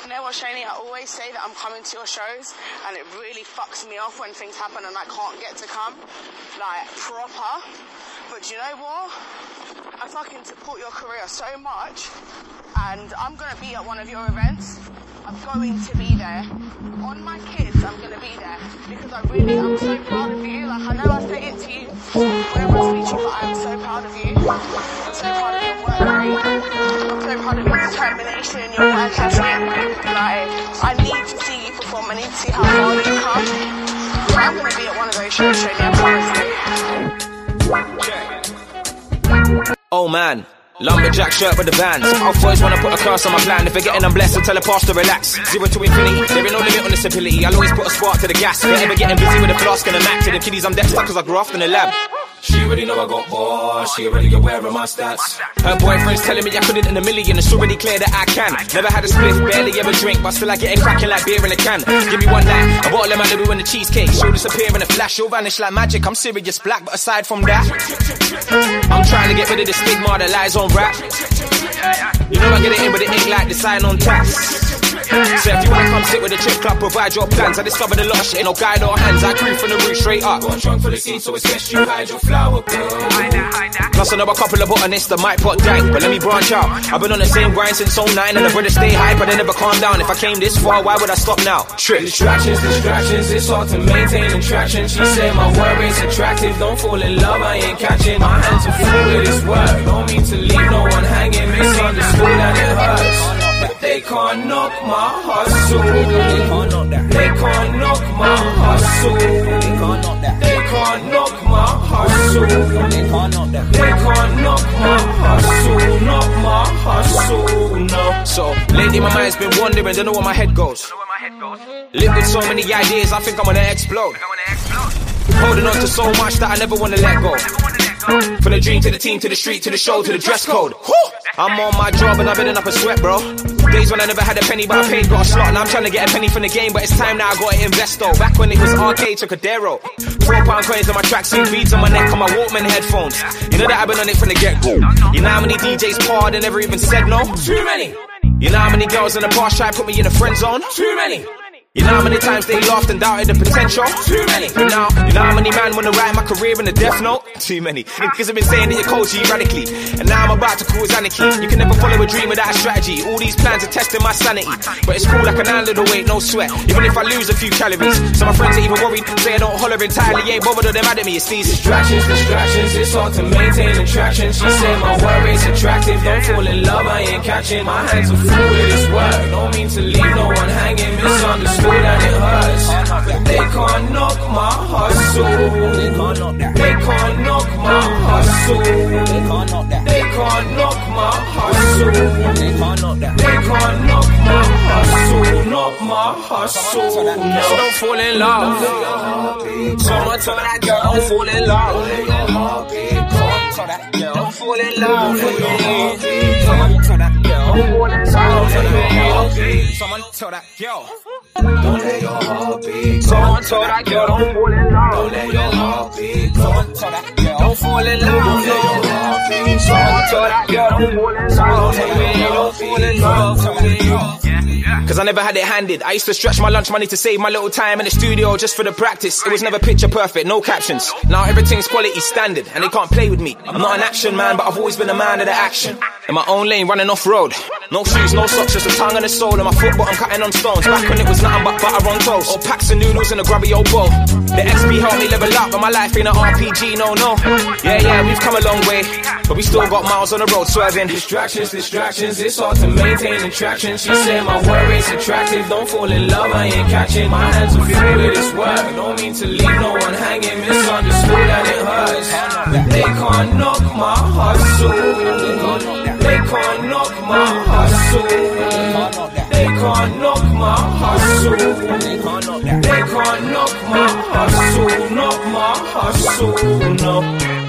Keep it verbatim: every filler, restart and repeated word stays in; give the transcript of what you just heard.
You know what, Shani, I always say that I'm coming to your shows, and it really fucks me off when things happen and I can't get to come, like, proper. But you know what? I fucking support your career so much, and I'm going to be at one of your events. I'm going to be there. On my kids, I'm going to be there, because I really, I'm so proud of you. Like, I know I say it to you whenever I speak to you, but I'm so proud of you. I'm so proud of your work rate. I'm so proud of your determination, your work ethic. Like, I need to see you perform. I need to see how far you come. I'm going to be at one of those shows, Shani, I promise you. Oh man, lumberjack shirt with the Vans. I'll always wanna put a curse on my plan. If forgetting I'm blessed, I'll tell a pastor relax. Zero to infinity, there ain't no limit on this ability. I'll always put a spark to the gas. If ever getting busy with a flask and a Mac. To the kiddies I'm Dexter cause I grew up in the lab. She already know I got bars, she already aware of my stats. Her boyfriend's telling me I couldn't in a million. It's already clear that I can. Never had a spliff, barely ever drink, but still I get it cracking like beer in a can. Give me one night, a bottle of Malibu and a cheesecake. She'll disappear in a flash, she'll vanish like magic. I'm serious black, but aside from that, I'm trying to get rid of the stigma that lies on rap. You know I get it in, but it ain't like the sign on tax. So if you wanna come sit with the trip club, provide your plans. I discovered a lot of shit, no guide or hands. I grew from the root straight up. Got drunk for the scene, so it's best you hide your flower, girl. Plus I know a couple of botanists that might pot dank, but let me branch out. I've been on the same grind since oh nine, and the brothers stay hype, but they never calm down. If I came this far, why would I stop now? Trick. Distractions, distractions, it's hard to maintain attraction. She said my work rate's attractive, don't fall in love, I ain't catching. My hands are full with this work, don't mean to leave no one hanging. Misunderstood and it hurts. But they can't knock my hustle. They can't knock that. They can't knock my hustle. They can't knock that. They can't knock my hustle. They can't knock that. They can't knock my hustle. Knock my hustle. No. So lately my mind's been wandering, don't know where my head goes. Live with so many ideas, I think I'm gonna explode. Holding on to so much that I never wanna let go. From the dream to the team to the street to the show to the dress code. I'm on my job and I'm building up a sweat, bro. Days when I never had a penny but I paid, got a slot. Now I'm trying to get a penny from the game, but it's time now I gotta invest though. Back when it was arcade, Trocadero. Four pound coins on my tracksuit, beads on my neck, on my Walkman headphones. You know that I've been on it from the get-go. You know how many D Js parred and never even said no? Too many. You know how many girls in the past try to put me in a friend zone? Too many. You know how many times they laughed and doubted the potential? Too many. You know, you know how many man wanna write my career in a death note? Too many. Because I've been saying that you're cold erratically, and now I'm about to cause anarchy. You can never follow a dream without a strategy. All these plans are testing my sanity, but it's cool, I can handle the weight, no sweat. Even if I lose a few calories. So my friends are even worried, say I don't holler entirely. Ain't bothered or they're mad at me, it's these distractions, distractions. It's hard to maintain attraction. She said my work rate's attractive, don't fall in love, I ain't catching. My hands are full with this work, don't mean to leave no one hanging. Misunderstood and it hurts. They can't knock my hustle. They can't knock that. They can't knock my hustle. They can't knock that. They can't knock my hustle. They can't knock that. They can't knock my hustle. Knock my hustle. So don't fall in love. Someone tell that girl don't fall in love. Don't fall in love with me. Someone tell that girl don't fall in love with me. Someone tell that girl. Don't let your heart beat. Someone told that girl don't fall in love. Don't let your heart beat. Someone told that girl don't fall in love. Don't let your heart beat. Someone told that girl don't fall in love. Don't fall in love. Cause I never had it handed. I used to stretch my lunch money to save my little time in the studio just for the practice. It was never picture perfect, no captions. Now everything's quality standard and they can't play with me. I'm not an action man, but I've always been a man of the action. In my own lane, running off road. No shoes, no socks, just a tongue and a soul. And my foot bottom cutting on stones. Back when it was nothing but butter on toast. Or packs of noodles in a grubby old bowl. The X P helped me level up, but my life ain't an R P G, no, no. Yeah, yeah, we've come a long way, but we still got miles on the road swerving. Distractions, distractions, it's hard to maintain attraction. She said my work rate's attractive, don't fall in love, I ain't catching. My hands are full with this work, don't mean to leave no one hanging. Misunderstood and it hurts. They can't knock my hustle. They can't knock my hustle. They can't knock my hustle. They can't knock my hustle. Knock my hustle, no.